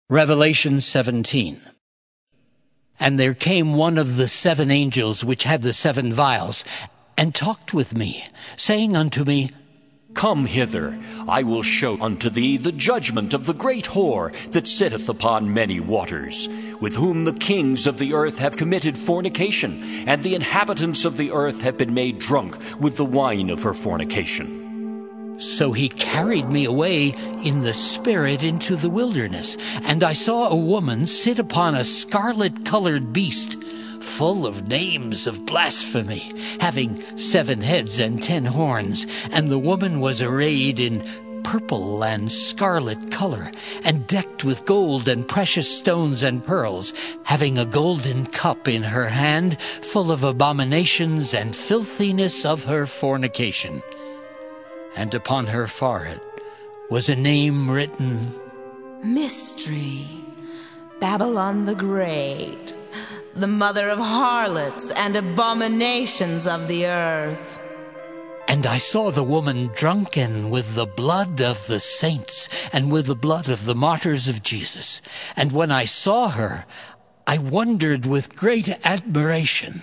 Revelation 17. And there came one of the 7 angels which had the 7 vials, and talked with me, saying unto me, Come hither, I will show unto thee the judgment of the great whore that sitteth upon many waters, with whom the kings of the earth have committed fornication, and the inhabitants of the earth have been made drunk with the wine of her fornication. So he carried me away in the spirit into the wilderness, and I saw a woman sit upon a scarlet-colored beast, full of names of blasphemy, having 7 heads and 10 horns, and the woman was arrayed in purple and scarlet color, and decked with gold and precious stones and pearls, having a golden cup in her hand, full of abominations and filthiness of her fornication. And upon her forehead was a name written, Mystery, Babylon the Great, the mother of harlots and abominations of the earth. And I saw the woman drunken with the blood of the saints and with the blood of the martyrs of Jesus. And when I saw her, I wondered with great admiration.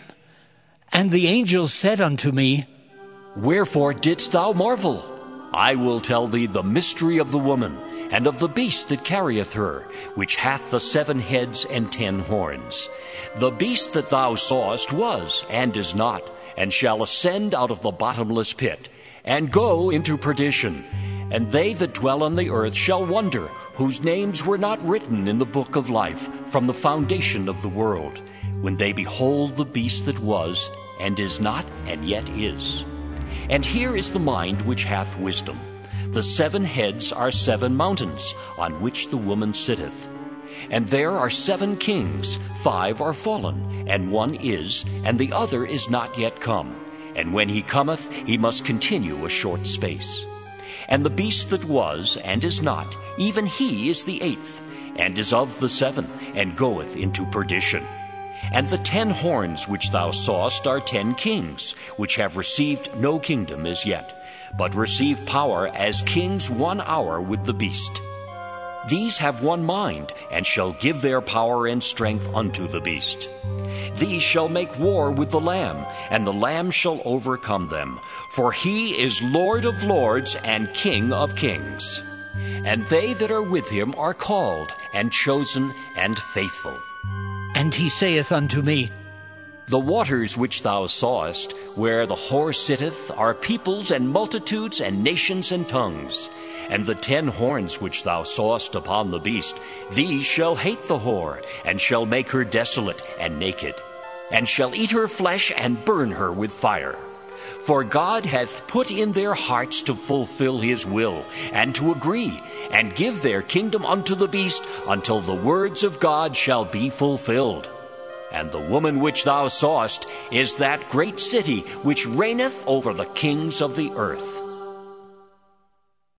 And the angel said unto me, Wherefore didst thou marvel? I will tell thee the mystery of the woman, and of the beast that carrieth her, which hath the 7 heads and 10 horns. The beast that thou sawest was, and is not, and shall ascend out of the bottomless pit, and go into perdition. And they that dwell on the earth shall wonder, whose names were not written in the book of life from the foundation of the world, when they behold the beast that was, and is not, and yet is. And here is the mind which hath wisdom. The 7 heads are 7 mountains, on which the woman sitteth. And there are 7 kings, 5 are fallen, and 1 is, and the other is not yet come. And when he cometh, he must continue a short space. And the beast that was, and is not, even he is the 8th, and is of the 7, and goeth into perdition. And the 10 horns which thou sawest are 10 kings, which have received no kingdom as yet, but receive power as kings 1 hour with the beast. These have 1 mind, and shall give their power and strength unto the beast. These shall make war with the Lamb, and the Lamb shall overcome them, for he is Lord of lords and King of kings. And they that are with him are called, and chosen, and faithful. And he saith unto me, The waters which thou sawest, where the whore sitteth, are peoples and multitudes and nations and tongues. And the 10 horns which thou sawest upon the beast, these shall hate the whore, and shall make her desolate and naked, and shall eat her flesh and burn her with fire. For God hath put in their hearts to fulfill his will, and to agree, and give their kingdom unto the beast, until the words of God shall be fulfilled. And the woman which thou sawest is that great city which reigneth over the kings of the earth.